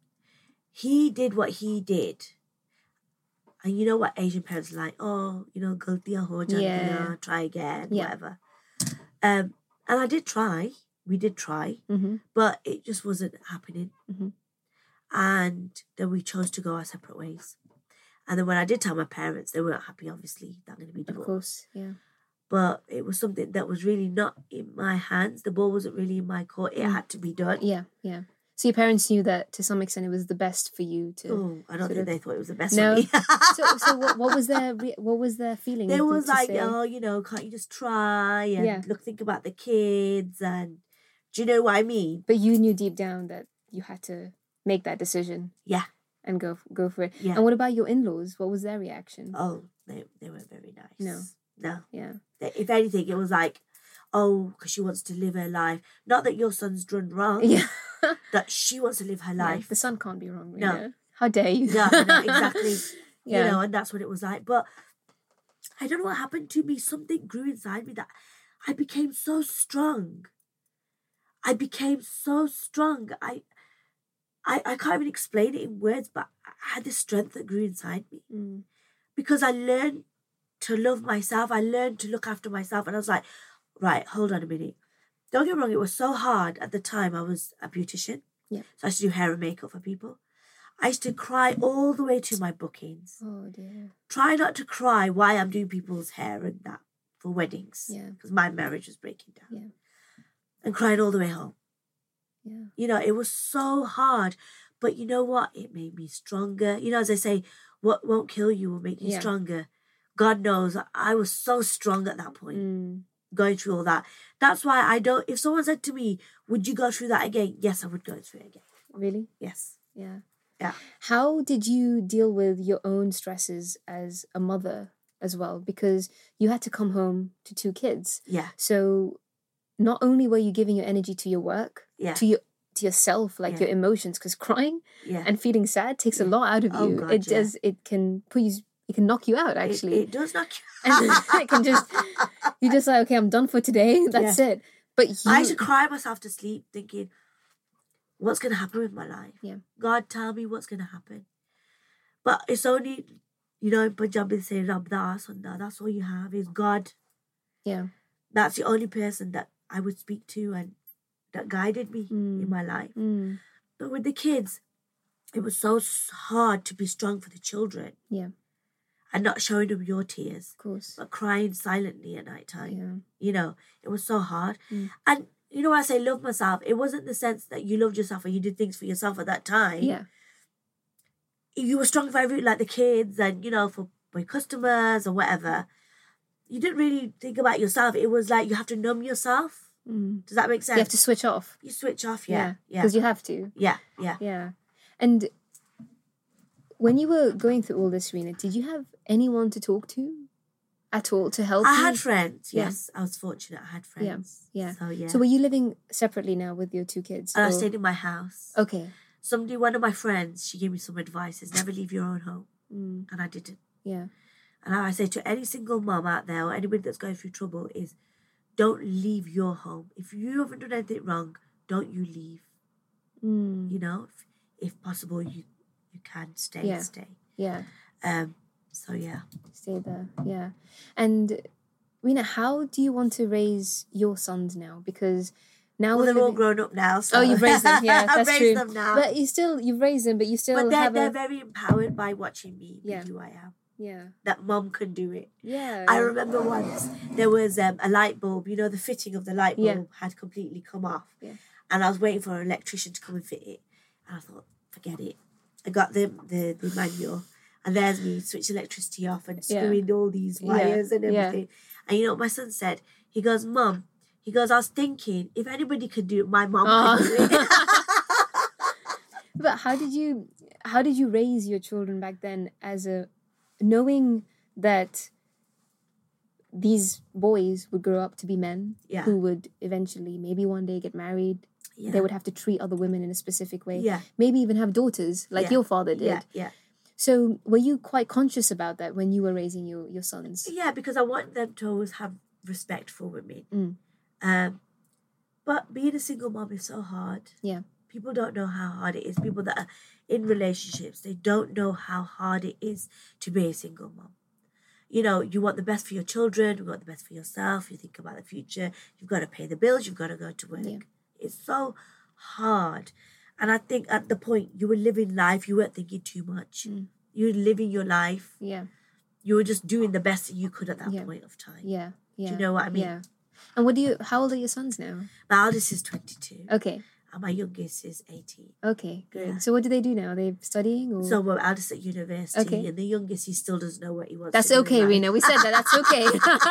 He did what he did. And you know what Asian parents are like, oh, you know, galtiyan ho jangiyan, Yeah. try again, Yeah. whatever. Um, and I did try. We did try, Mm-hmm. but it just wasn't happening. Mhm. And then we chose to go our separate ways. And then when I did tell my parents, they weren't happy, obviously, that I'm going to be Of divorced. course, yeah. But it was something that was really not in my hands. The ball wasn't really in my court. It Mm. had to be done. Yeah, yeah. So your parents knew that to some extent it was the best for you to. Oh, I don't sort think of- they thought it was the best No. for me. So, so what, what was their re- what was their feeling? They to- was to like, say- oh, you know, can't you just try and Yeah. look, think about the kids, and do you know what I mean? But you knew deep down that you had to make that decision Yeah, and go go for it. yeah. And what about your in-laws? What was their reaction? Oh, they they weren't very nice. No. no. Yeah, They- If anything, it was like, oh, because she wants to live her life. Not that your son's done wrong. yeah. That she wants to live her Yeah, life. the son can't be wrong. No. Rina. How dare you? No, no, exactly. Yeah. You know, and that's what it was like. But I don't know what happened to me. Something grew inside me that I became so strong. I became so strong. I, I, I can't even explain it in words, but I had this strength that grew inside me Mm. because I learned to love myself. I learned to look after myself, and I was like, right, hold on a minute. Don't get me wrong. It was so hard at the time. I was a beautician, Yeah. so I used to do hair and makeup for people. I used to cry all the way to my bookings. Oh dear. Try not to cry while I'm doing people's hair and that for weddings. Yeah. Because my marriage was breaking down. Yeah. And crying all the way home. Yeah. You know, it was so hard. But you know what? It made me stronger. You know, as I say, what won't kill you will make you Yeah. stronger. God knows I was so strong at that point, Mm. going through all that. That's why I don't, if someone said to me, would you go through that again? Yes, I would go through it again. Really? Yes. Yeah. Yeah. How did you deal with your own stresses as a mother as well? Because you had to come home to two kids. Yeah. So not only were you giving your energy to your work, Yeah. to your to yourself, like Yeah. your emotions, because crying Yeah. and feeling sad takes a Yeah. lot out of Oh, you. God, it yeah. does. It can put you. It can knock you out. It- Actually, It, does not. and it can just. You're just like, okay, I'm done for today. That's it. But you, I used to cry myself to sleep thinking, what's going to happen with my life? Yeah. God, tell me what's going to happen. But it's only, you know, in Punjabi they say, Rab da sunda. That's all you have is God. yeah, That's the only person that I would speak to and that guided me Mm. in my life. mm, But with the kids, it was so s- hard to be strong for the children yeah, and not showing them your tears, of course, but crying silently at night time. yeah, You know, it was so hard. Mm. And you know, when I say love myself, it wasn't the sense that you loved yourself or you did things for yourself at that time. yeah, You were strong for every, like the kids and, you know, for my customers or whatever. You didn't really think about yourself. It was like you have to numb yourself Mm. Does that make sense? You have to switch off. You switch off, yeah. Yeah. Because you have to. Yeah, yeah. Yeah. And when you were going through all this, Rena, did you have anyone to talk to at all to help I you? had friends, Yeah. yes. I was fortunate. I had friends. Yeah. So, yeah. So were you living separately now with your two kids? and I or- stayed in my house. Okay. Somebody, one of my friends, she gave me some advice. Is never leave your own home. Mm. And I didn't. Yeah. And I say to any single mom out there or anybody that's going through trouble is don't leave your home. If you haven't done anything wrong, don't you leave. Mm. You know, if, if possible, you you can stay, Yeah. stay. Yeah. Um. So yeah. Stay there. Yeah. And Rena, how do you want to raise your sons now? Because now Well, we're they're all living- grown up now. So Oh, you've raised them. Yeah, I've that's raised true. them now. But you still, you've raised them, but you still But they're have they're a very empowered by watching me be Yeah. who I am. yeah, That mom can do it. yeah. I remember once there was um, a light bulb. You know, the fitting of the light bulb Yeah. had completely come off, Yeah. and I was waiting for an electrician to come and fit it. And I thought, forget it. I got the the, the manual, and there's me switch electricity off and Yeah. screwing all these Yeah. wires and Yeah. everything. And you know what my son said? He goes, "Mum," he goes, "I was thinking if anybody could do it, my mom Oh. could do it." But how did you, how did you raise your children back then as a, knowing that these boys would grow up to be men Yeah. who would eventually maybe one day get married. Yeah. They would have to treat other women in a specific way. Yeah. Maybe even have daughters like Yeah. your father did. Yeah, yeah. So were you quite conscious about that when you were raising your, your sons? Yeah, because I want them to always have respect for women. Mm. Um, but being a single mom is so hard. Yeah. People don't know how hard it is. People that are in relationships, they don't know how hard it is to be a single mom. You know, you want the best for your children, you want the best for yourself, you think about the future, you've got to pay the bills, you've got to go to work. Yeah. It's so hard. And I think at the point you were living life, you weren't thinking too much. Mm. You were living your life. Yeah. You were just doing the best that you could at that Yeah. point of time. Yeah. Yeah. Do you know what I mean? Yeah. And what do you, how old are your sons now? My eldest is twenty-two Okay. and my youngest is eighteen. Okay. Great. Yeah. So what do they do now? Are they studying or? So my eldest at university Okay. and the youngest, he still doesn't know what he wants That's to do in okay, life. Rena. We said that. That's okay.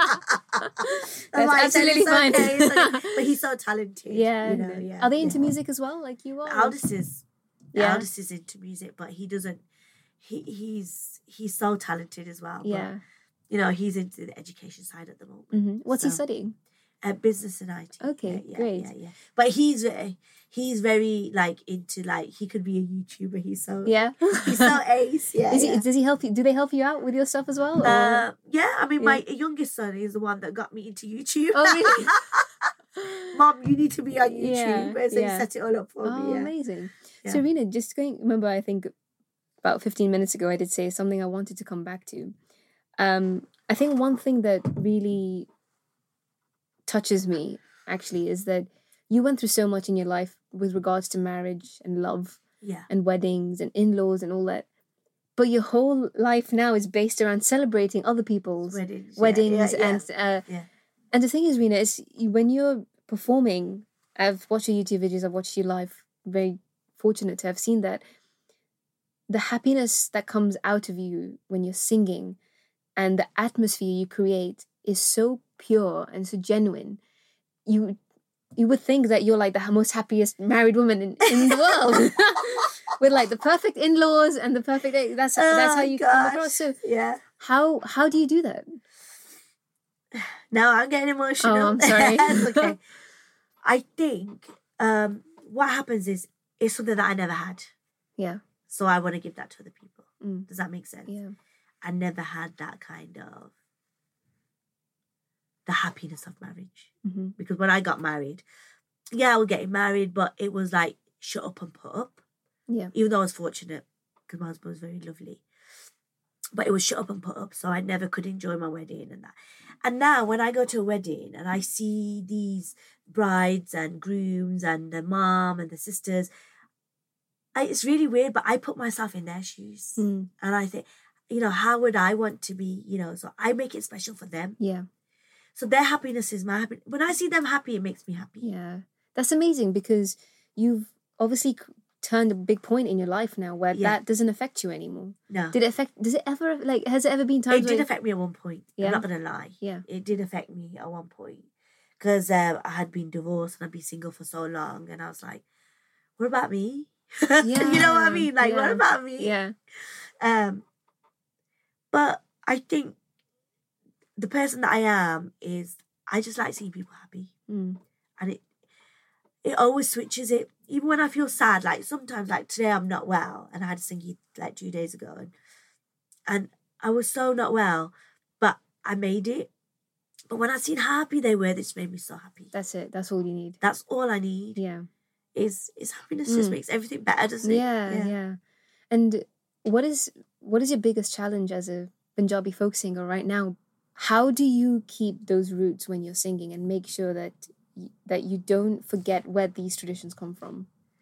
That's I'm like, absolutely "It's fine. okay, it's okay." But he's so talented. Yeah. You know, yeah. Are they into yeah. music as well, like you are? The eldest is the Yeah. eldest is into music, but he doesn't he he's he's so talented as well. But, Yeah. you know, he's into the education side at the moment. hmm What's he So- studying? Uh, business and I T. Okay, yeah, yeah, great. Yeah, yeah. But he's uh, he's very like into like he could be a YouTuber. He's so Yeah. he's so ace. Yeah. Is he, yeah. does he help you? Do they help you out with your stuff as well? Or? Uh, yeah, I mean, Yeah. my youngest son is the one that got me into YouTube. Oh, really? Mom, you need to be on YouTube. Yeah, So yeah. he set it all up for Oh, me. Yeah. amazing. Yeah. So, Rena, just going, remember, I think about fifteen minutes ago, I did say something I wanted to come back to. Um, I think one thing that really touches me, actually, is that you went through so much in your life with regards to marriage and love Yeah. and weddings and in-laws and all that. But your whole life now is based around celebrating other people's Weddings. yeah, weddings yeah, yeah. and uh, Yeah. and the thing is, Rena, is you- when you're performing, I've watched your YouTube videos, I've watched you live, very fortunate to have seen that. The happiness that comes out of you when you're singing and the atmosphere you create is so pure and so genuine. You you would think that you're like the most happiest married woman in, in the world. With like the perfect in-laws and the perfect that's that's how Oh, you come gosh. across. So Yeah. how how do you do that? Now I'm getting emotional. Oh, I'm sorry. That's okay. I think um, what happens is it's something that I never had. Yeah. So I want to give that to other people. Mm. Does that make sense? Yeah. I never had that kind of the happiness of marriage. Mm-hmm. Because when I got married, yeah, I was getting married, but it was like shut up and put up. Yeah. Even though I was fortunate, because my husband was very lovely. But it was shut up and put up, so I never could enjoy my wedding and that. And now when I go to a wedding and I see these brides and grooms and the mom and the sisters, I, it's really weird, but I put myself in their shoes. Mm. And I think, you know, how would I want to be, you know, so I make it special for them. Yeah. So their happiness is my happiness. When I see them happy, it makes me happy. Yeah. That's amazing because you've obviously c- turned a big point in your life now where Yeah. that doesn't affect you anymore. No. Did it affect, does it ever, like, has it ever been times It did where- affect me at one point. Yeah. I'm not going to lie. Yeah. It did affect me at one point. because uh, I had been divorced and I'd been single for so long, and I was like, what about me? Yeah. You know what I mean? Like, yeah. What about me? Yeah. Um, but I think the person that I am is, I just like seeing people happy. Mm. And it it always switches it. Even when I feel sad, like sometimes, like today I'm not well, and I had to sing it like two days ago, and, and I was so not well, but I made it. But when I seen how happy they were, this made me so happy. That's it. That's all you need. That's all I need. Yeah. Is is happiness just Mm. makes everything better, doesn't it? Yeah, yeah, yeah. And what is what is your biggest challenge as a Punjabi folk singer right now? How do you keep those roots when you're singing and make sure that y- that you don't forget where these traditions come from?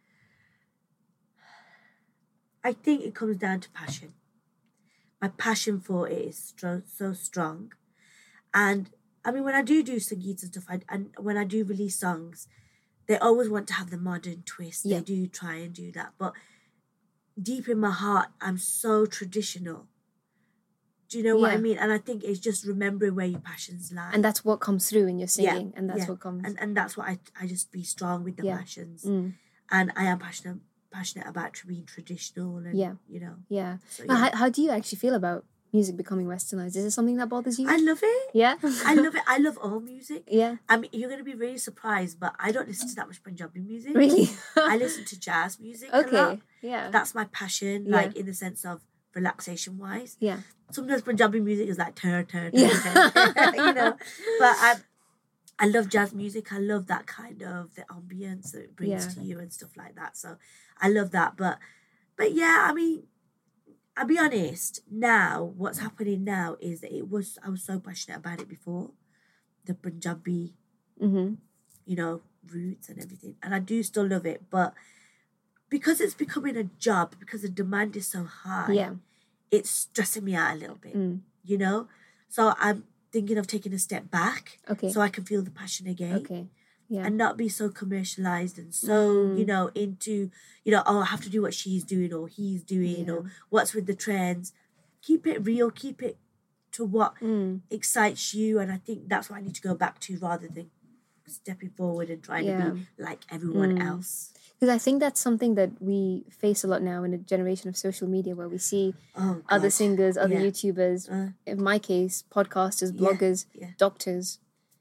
I think it comes down to passion. My passion for it is stro- so strong. And I mean, when I do do Sangeets and stuff, I, and when I do release songs, they always want to have the modern twist. Yeah. They do try and do that. But deep in my heart, I'm so traditional. Do you know what Yeah. I mean? And I think it's just remembering where your passions lie. And that's what comes through in your singing, and that's yeah. what comes. And and that's what I I just be strong with the Yeah. passions. Mm. And I am passionate passionate about being traditional and Yeah. you know. Yeah. So, Now, yeah. how, how do you actually feel about music becoming westernized? Is it something that bothers you? I love it. yeah. I love it. I love all music. Yeah. I mean, you're gonna be really surprised, but I don't listen to that much Punjabi music. Really? I listen to jazz music a lot. Okay. Yeah. That's my passion, Yeah. like in the sense of relaxation wise. Yeah. Sometimes Punjabi music is like tur tur tur, Yeah. tur, you know. But I, I love jazz music. I love that kind of the ambience that it brings Yeah. to you and stuff like that. So I love that. But, but yeah, I mean, I'll be honest. Now, what's happening now is that it was I was so passionate about it before, the Punjabi, Mm-hmm. you know, roots and everything, and I do still love it. But because it's becoming a job, because the demand is so high, Yeah. it's stressing me out a little bit, Mm. you know? So I'm thinking of taking a step back Okay. so I can feel the passion again Okay. Yeah. and not be so commercialized and so, Mm. you know, into, you know, oh, I have to do what she's doing or he's doing Yeah. or what's with the trends. Keep it real, keep it to what Mm. excites you. And I think that's what I need to go back to rather than stepping forward and trying Yeah. to be like everyone Mm. else. Because I think that's something that we face a lot now in a generation of social media where we see Oh, other God. singers, other Yeah. YouTubers, Uh, in my case, podcasters, Yeah, bloggers, yeah. doctors.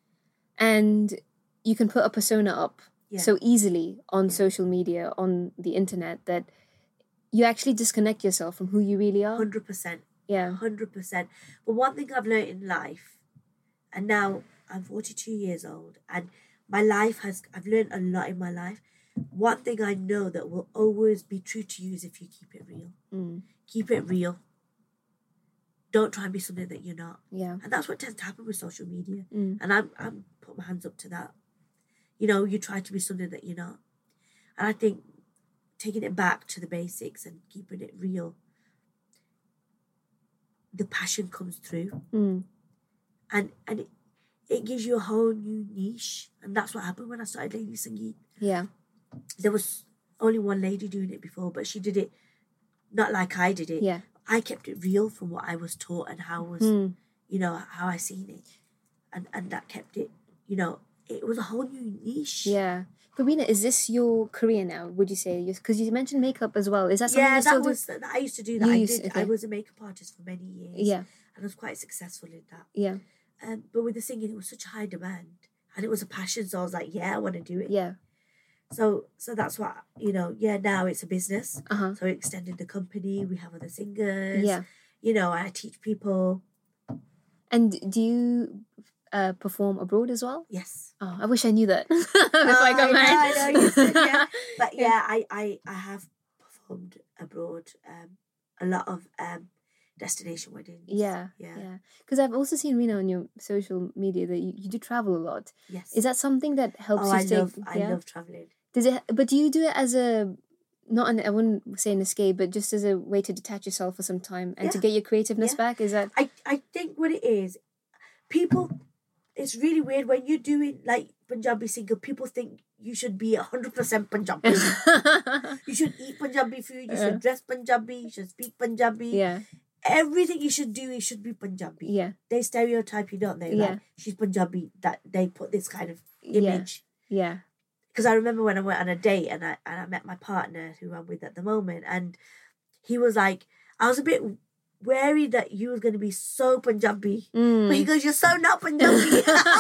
And you can put a persona up Yeah. so easily on Yeah. social media, on the internet, that you actually disconnect yourself from who you really are. one hundred percent. Yeah. one hundred percent. But one thing I've learned in life, and now I'm forty-two years old, and my life has, I've learned a lot in my life. One thing I know that will always be true to you is if you keep it real. Mm. Keep it real. Don't try and be something that you're not. Yeah. And that's what tends to happen with social media. Mm. And I'm, I'm put my hands up to that. You know, you try to be something that you're not. And I think taking it back to the basics and keeping it real, the passion comes through. Mm. And and it, it gives you a whole new niche. And that's what happened when I started Lady Sangeet. Yeah. There was only one lady doing it before, but she did it not like I did it. Yeah. I kept it real from what I was taught and how I was, Mm. you know, how I seen it. And and that kept it, you know, it was a whole new niche. Yeah. But Rina, is this your career now, would you say? Because you mentioned makeup as well. Is that something Yeah, you still that do? was, I used to do that. You I used- did. okay. I was a makeup artist for many years. Yeah. And I was quite successful in that. Yeah. Um, but with the singing, it was such a high demand. And it was a passion, so I was like, yeah, I want to do it. Yeah. So so that's what, you know, yeah, now it's a business. Uh-huh. So we extended the company, we have other singers. Yeah. You know, I teach people. And do you uh, perform abroad as well? Yes. Oh, I wish I knew that before I got know, married. I know, you said, yeah. But yeah, I, I, I have performed abroad. Um, a lot of um, destination weddings. Yeah, Yeah. yeah. Because I've also seen, Rina, on your social media that you, you do travel a lot. Yes. Is that something that helps oh, you I stay? love, I yeah? love traveling. Does it? But do you do it as a not an I wouldn't say an escape, but just as a way to detach yourself for some time and to Yeah. get your creativeness Yeah. back? Is that? I, I think what it is, people, it's really weird when you're doing like Punjabi single, people think you should be one hundred percent Punjabi. You should eat Punjabi food, you should dress Punjabi, you should speak Punjabi. yeah. everything you should do, it should be Punjabi. Yeah. They stereotype you, don't they? Yeah. Like, she's Punjabi, that they put this kind of Yeah. image. Yeah. Because I remember when I went on a date and I and I met my partner who I'm with at the moment, and he was like, I was a bit wary that you was going to be so Punjabi. Mm. But he goes, you're so not Punjabi.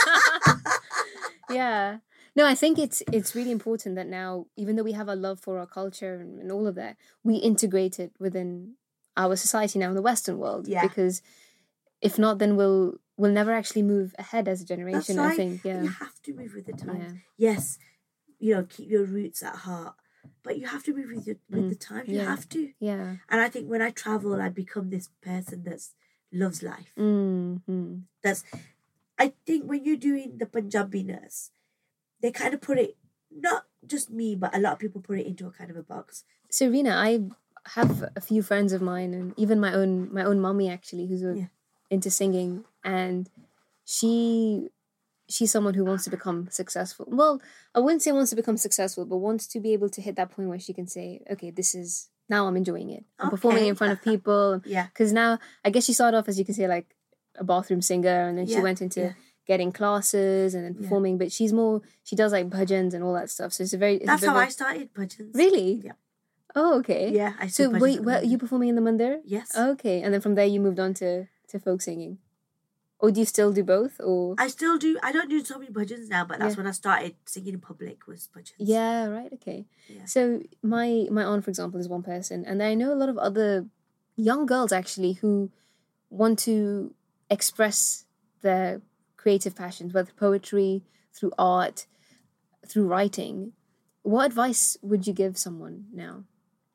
Yeah. No, I think it's it's really important that now, even though we have a love for our culture and, and all of that, we integrate it within our society now in the Western world. Yeah. Because if not, then we'll we'll never actually move ahead as a generation. That's right. I think. Yeah. You have to move with the times. Yeah. Yes, you know, keep your roots at heart, but you have to move with your, with Mm. the times. You Yeah. have to. Yeah. And I think when I travel, I become this person that's loves life. Mm-hmm. That's. I think when you're doing the Punjabiness, they kind of put it, not just me, but a lot of people put it into a kind of a box. So Rina, I have a few friends of mine, and even my own my own mommy actually, who's a, Yeah. into singing, and she she's someone who wants to become successful. Well, I wouldn't say wants to become successful, but wants to be able to hit that point where she can say, okay, this is now I'm enjoying it. I'm performing Okay. in front of people. Yeah. Because now I guess she started off as you can say like a bathroom singer, and then she Yeah, went into yeah. getting classes and then Yeah. performing. But she's more she does like bhajans and all that stuff. So it's a very it's That's a bit how more- I started bhajans. Really? Yeah. Oh, okay. Yeah. I So did bhajans wait, at the where, are moment. you performing in the mandir? Yes. Okay, and then from there you moved on to, to folk singing. Or do you still do both? Or I still do. I don't do so many bhajans now, but that's Yeah. when I started singing in public was bhajans. yeah, right, okay. Yeah. So my my aunt, for example, is one person, and I know a lot of other young girls actually who want to express their creative passions, whether poetry, through art, through writing. What advice would you give someone now?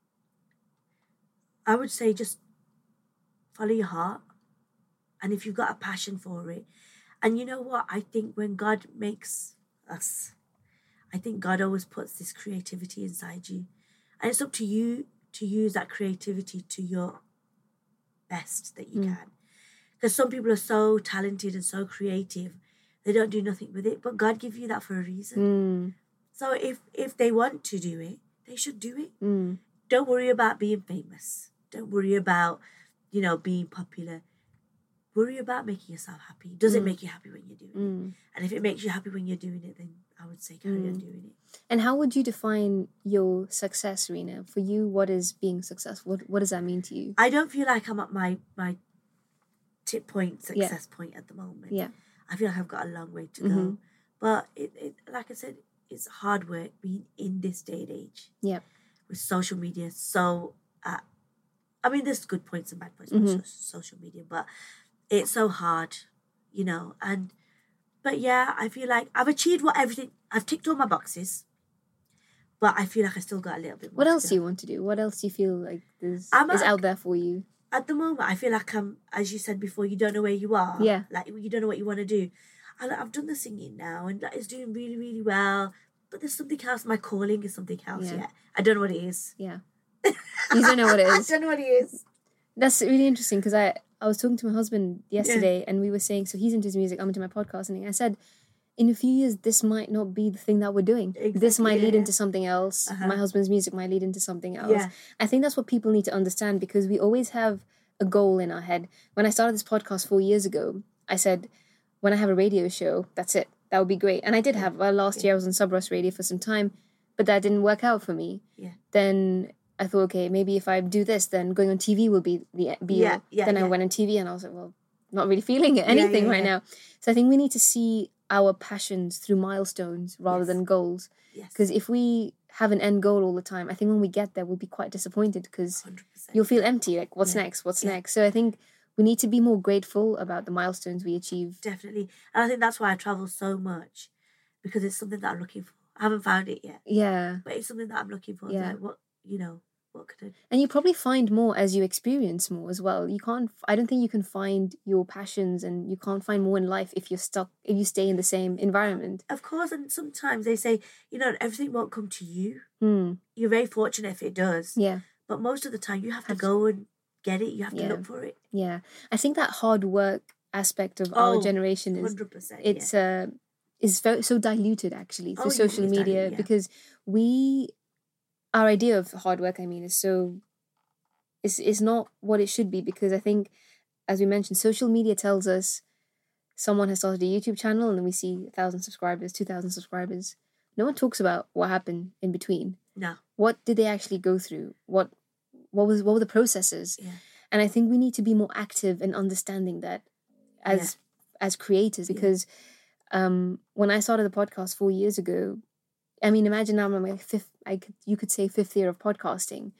I would say just follow your heart. And if you've got a passion for it, and you know what? I think when God makes us, I think God always puts this creativity inside you. And it's up to you to use that creativity to your best that you Mm. can. Because some people are so talented and so creative, they don't do nothing with it. But God give you that for a reason. Mm, So if if they want to do it, they should do it. mm, Don't worry about being famous. Don't worry about, you know, being popular. Worry about making yourself happy. Does it Mm. make you happy when you're doing it? mm. And if it makes you happy when you're doing it, then I would say carry on Mm. doing it. And how would you define your success, Rina? For you, what is being successful? What, what does that mean to you? I don't feel like I'm at my my tip point, Yeah. success point at the moment. Yeah. I feel like I've got a long way to go. Mhm. But it, it, like I said, it's hard work being in this day and age. Yeah. With social media, so uh, I mean, there's good points and bad points Mhm. with so- social media, but it's so hard, you know. And but yeah, I feel like I've achieved what everything I've ticked all my boxes, but I feel like I still got a little bit more. What to else go. do you want to do? What else do you feel like is, I'm is a- out there for you? At the moment, I feel like I'm, as you said before, you don't know where you are. Yeah. Like you don't know what you want to do. And I've done the singing now, and that is doing really, really well. But there's something else. My calling is something else Yeah. yet. I don't know what it is. Yeah. You don't know what it I is. don't know what it is. That's really interesting because I, I was talking to my husband yesterday and we were saying, so he's into his music, I'm into my podcasting. I said, in a few years, this might not be the thing that we're doing. This Exactly, might lead yeah. into something else. Uh-huh. My husband's music might lead into something else. Yeah. I think that's what people need to understand because we always have a goal in our head. When I started this podcast four years ago, I said, when I have a radio show, that's it. That would be great. And I did have, well, last Yeah. year I was on Subros Radio for some time, but that didn't work out for me. Yeah. Then I thought, okay, maybe if I do this, then going on T V will be the be Yeah, all. yeah, Then I yeah. went on T V and I was like, well, not really feeling it, Yeah, anything yeah, right yeah. now. So I think we need to see our passions through milestones rather Yes. than goals. Yes. Because if we have an end goal all the time, I think when we get there, we'll be quite disappointed because one hundred percent. you'll feel empty. Like, what's Yeah, next? What's yeah. next? So I think we need to be more grateful about the milestones we achieve. Definitely. And I think that's why I travel so much, because it's something that I'm looking for. I haven't found it yet, Yeah. but it's something that I'm looking for. Yeah. Like, what, you know, what could I do? And you probably find more as you experience more as well. You can't, I don't think you can find your passions and you can't find more in life if you're stuck, if you stay in the same environment. Of course, and sometimes they say, you know, everything won't come to you. Hmm. You're very fortunate if it does. Yeah. But most of the time, you have to Have to- go and get it. You have to Yeah. look for it. Yeah. I think that hard work aspect of our Oh, generation is, one hundred percent. it's, uh, is very, so diluted actually through Oh, yeah, social it's media diluted, yeah. because we, our idea of hard work, I mean, is so is is not what it should be, because I think, as we mentioned, social media tells us someone has started a YouTube channel and then we see a thousand subscribers, two thousand subscribers. No one talks about what happened in between. No. What did they actually go through? What what was what were the processes? Yeah. And I think we need to be more active in understanding that as yeah. as creators, because yeah. um, when I started the podcast four years ago, I mean, imagine now I'm in my fifth, I could, you could say fifth year of podcasting.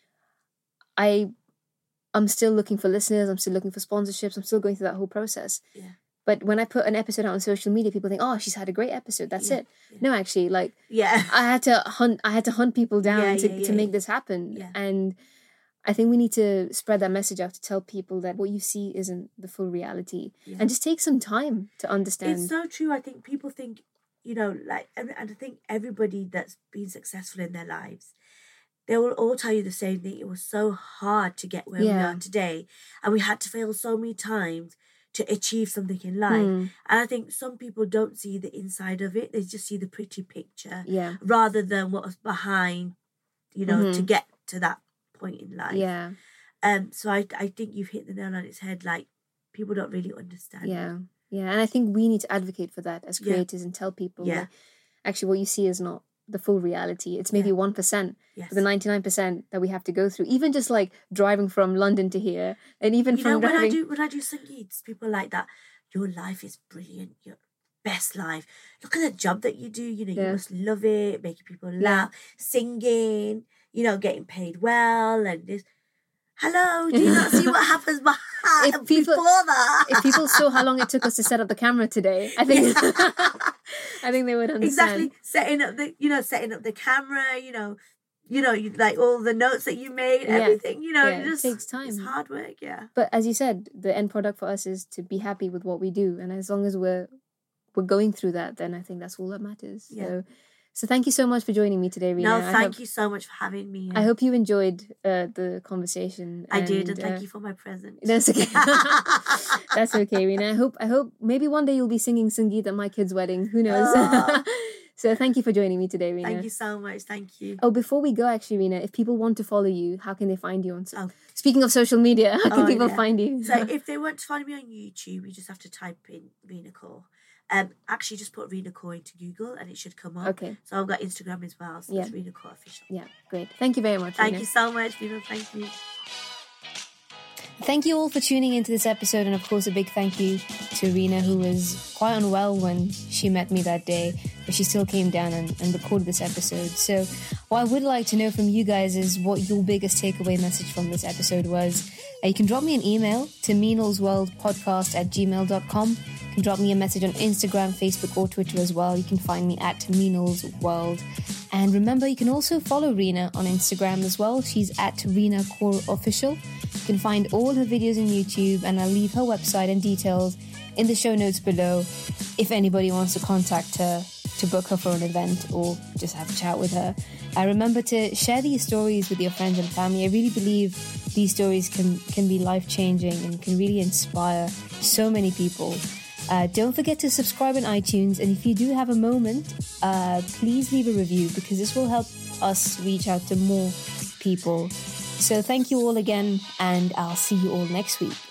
I, I'm still looking for listeners. I'm still looking for sponsorships. I'm still going through that whole process. Yeah. But when I put an episode out on social media, people think, "Oh, she's had a great episode. That's yeah. it." Yeah. No, actually, like, yeah, I had to hunt. I had to hunt people down yeah, to yeah, yeah, to make yeah. this happen. Yeah. And I think we need to spread that message out to tell people that what you see isn't the full reality, yeah. and just take some time to understand. It's so true. I think people think, you know, like, and, and I think everybody that's been successful in their lives, they will all tell you the same thing. It was so hard to get where Yeah. we are today, and we had to fail so many times to achieve something in life. Mm. And I think some people don't see the inside of it. They just see the pretty picture Yeah. rather than what was behind, you know, Mhm. to get to that point in life. Yeah. Um. So I, I think you've hit the nail on its head. Like, people don't really understand. Yeah. Yeah. And I think we need to advocate for that as Yeah. creators and tell people, Yeah. like, actually what you see is not the full reality. It's maybe Yeah. one percent. Yes. But the ninety-nine percent that we have to go through, even just like driving from London to here, and even You from know, when driving. I do when I do Sangeets, people like that. Your life is brilliant. Your best life. Look at the job that you do. You know, Yeah. you must love it. Making people laugh, singing. You know, getting paid well, and this. Hello, do you not see what happens behind If people- before that? If people saw how long it took us to set up the camera today, I think I think they would understand. Exactly, setting up the, you know, setting up the camera. You know, you know, you like all the notes that you made, Yeah. everything. You know, Yeah, it it just takes time. It's hard work. Yeah. But as you said, the end product for us is to be happy with what we do, and as long as we're we're going through that, then I think that's all that matters. Yeah. So, so thank you so much for joining me today, Rina. No, I thank hope, you so much for having me. I hope you enjoyed uh, the conversation. I did, and thank uh, you for my present. That's okay. That's okay, Rina. I hope I hope maybe one day you'll be singing Sangeet at my kid's wedding. Who knows? Oh. So thank you for joining me today, Rina. Thank you so much. Thank you. Oh, before we go, actually, Rina, if people want to follow you, how can they find you on? So- Oh. Speaking of social media, how can Oh, people yeah. find you? So if they want to find me on YouTube, you just have to type in Rina Kaur. Um, actually, just put Rina Kaur into Google and it should come up. Okay. So I've got Instagram as well. So Yeah. it's Rina Kaur Official. Yeah, great. Thank you very much, Thank Rina. you so much, Rina. Thank you. Thank you all for tuning into this episode, and of course a big thank you to Rina, who was quite unwell when she met me that day, but she still came down and, and recorded this episode. So what I would like to know from you guys is what your biggest takeaway message from this episode was. Uh, you can drop me an email to meenalsworldpodcast at gmail dot com. You can drop me a message on Instagram, Facebook or Twitter as well. You can find me at meenalsworld. And remember, you can also follow Rina on Instagram as well. She's at Rina Kaur Official. You can find all her videos on YouTube, and I'll leave her website and details in the show notes below if anybody wants to contact her to book her for an event or just have a chat with her. Uh, remember to share these stories with your friends and family. I really believe these stories can, can be life-changing and can really inspire so many people. Uh, don't forget to subscribe on iTunes, and if you do have a moment, uh, please leave a review because this will help us reach out to more people. So thank you all again, and I'll see you all next week.